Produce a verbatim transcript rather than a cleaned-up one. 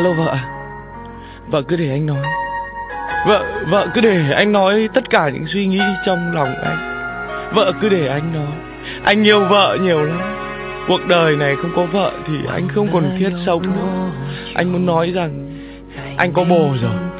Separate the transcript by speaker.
Speaker 1: Alo vợ. Vợ cứ để anh nói. Vợ, vợ cứ để anh nói tất cả những suy nghĩ trong lòng anh. Vợ cứ để anh nói. Anh yêu vợ nhiều lắm. Cuộc đời này không có vợ thì anh không còn thiết sống nữa. Anh muốn nói rằng anh có bồ rồi.